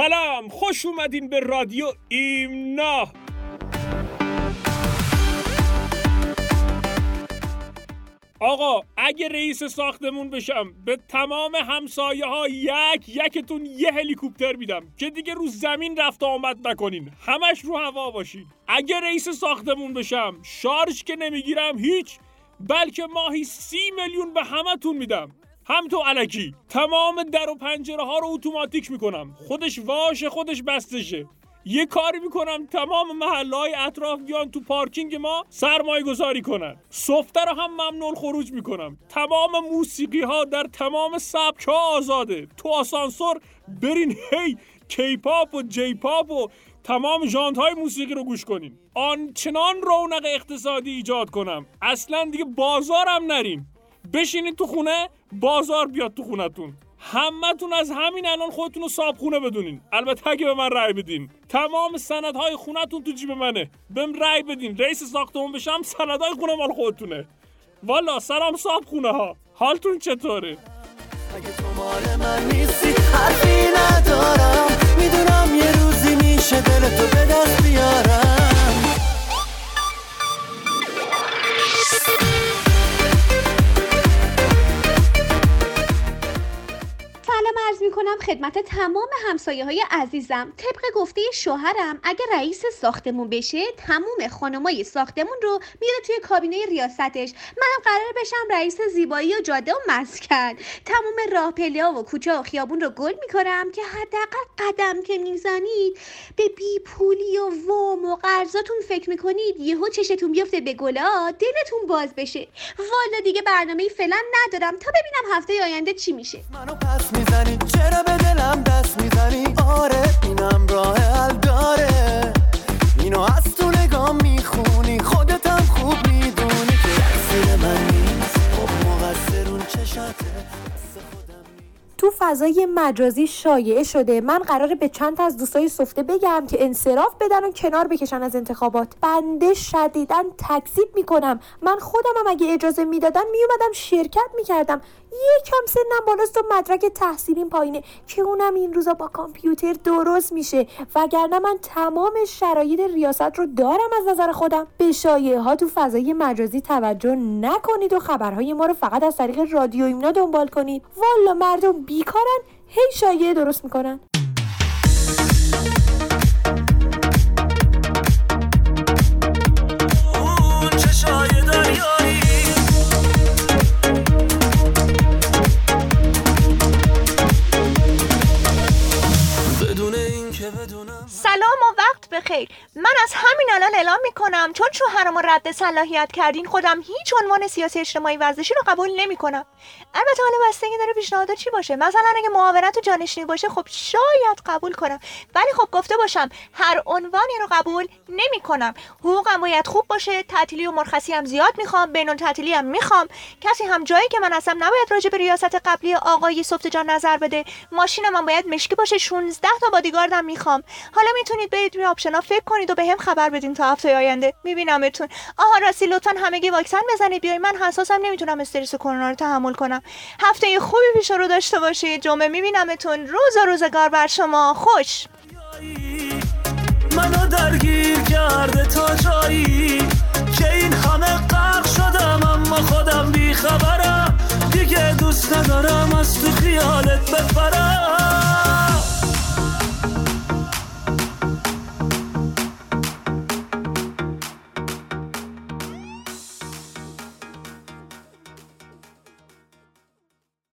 سلام، خوش اومدین به رادیو ایمنا. آقا اگه رئیس ساختمون بشم به تمام همسایه ها یکتون یه هلیکوپتر میدم که دیگه رو زمین رفت آمد نکنین، همش رو هوا باشین. اگه رئیس ساختمون بشم شارژ که نمیگیرم هیچ، بلکه ماهی 30 میلیون به همتون میدم، هم تو الکی. تمام در و پنجره ها رو اتوماتیک میکنم، خودش واشه خودش بستشه. یه کاری میکنم تمام محله‌های اطراف بیان تو پارکینگ ما سرمایه گذاری کنن. سفته رو هم ممنوع خروج میکنم. تمام موسیقی ها در تمام سبک ها آزاده. تو آسانسور برین هی کیپاپ و جی پاپ و تمام ژانر های موسیقی رو گوش کنین. آنچنان رونق اقتصادی ایجاد کنم اصلا دیگه بازارم نریم، بشینید تو خونه بازار بیاد تو خونتون. همتون از همین الان خودتون رو صاحبخونه بدونین، البته اگه به من رأی بدین. تمام سندهای خونتون تو جیب منه، بهم رأی بدین رئیس ساختمون بشم سندهای خونه مال خودتونه. والا سلام صاحبخونه ها، حالتون چطوره؟ اگه تو مال من نیستی حرفی ندارم، میدونم یه روزی میشه دلتو به دست بیارم. سلام عرض میکنم خدمت تمام همسایه های عزیزم. طبق گفته شوهرم اگه رئیس ساختمون بشه تمام خانمای ساختمون رو میاره توی کابینه ریاستش. منم قرار بشم رئیس زیبایی و جاده و مسکن. تمام راه پله و کوچه و خیابون رو گل میکنم که حداقل قدم که میزنید به بی پولی و وام و قرضاتون فکر میکنید یهو چشتون بیفته به گلا، دلتون باز بشه. والا دیگه برنامه‌ای فعلا ندارم تا ببینم هفته آینده چی میشه. منو پس میزنی چرا به دلم دست میزنی؟ آره اینم راه حل داره، اینو از تو نگاه میخونی خودتم خوب میدونی که تقصیر من نیست، خب مقصرون چشاته. تو فضای مجازی شایعه شده من قراره به چند تا از دوستای سفته بگم که انصراف بدن و کنار بکشن از انتخابات. بنده شدیداً تکذیب میکنم. من خودم هم اگه اجازه میدادن میومدم شرکت میکردم. یکم سنم بالاست و مدرک تحصیلیم پایینه که اونم این روزا با کامپیوتر درست میشه، وگرنه من تمام شرایط ریاست رو دارم. از نظر خودم به شایعه ها تو فضای مجازی توجه نکنید و خبرهای ما رو فقط از طریق رادیو ایمنا دنبال کنید. والا مردم بیکارن، هی شایعه درست میکنن. سلام و وقت بخیر. من از همین الان اعلام میکنم چون شوهرمو رد صلاحیت کردین خودم هیچ عنوان سیاسی اجتماعی ورزشی رو قبول نمیکنم. البته حالا بستگی داره پیشنهاد چی باشه. مثلا اگه معاونت و جانشینی باشه خب شاید قبول کنم، ولی خب گفته باشم هر عنوانی رو قبول نمیکنم. حقوقم باید خوب باشه، تعطیلی و مرخصی هم زیاد میخوام، بینون تعطیلی هم میخوام. کسی هم جایی که من هستم نباید راجع به ریاست قبلی آقای سفته جان نظر بده. ماشینم هم باید مشکی باشه، 16 تا بادیگاردم میخوام. حالا میتونید برید روی آپشنا فکر کنید و بهم خبر بدین تا هفته آینده میبینمتون. آها راستی لطفاً همگی واکسن بزنید بیاین، من حساسم نمیتونم استرس کرونا رو تحمل کنم. هفته خوبی پیش رو داشته باشید. جمعه میبینمتون. روز و روزگار بر شما خوش. منو درگیر کرده تا جایی که این همه غرق شدم اما خودم بیخبرم دیگه، دوست ندارم از تو خیالت بپرم.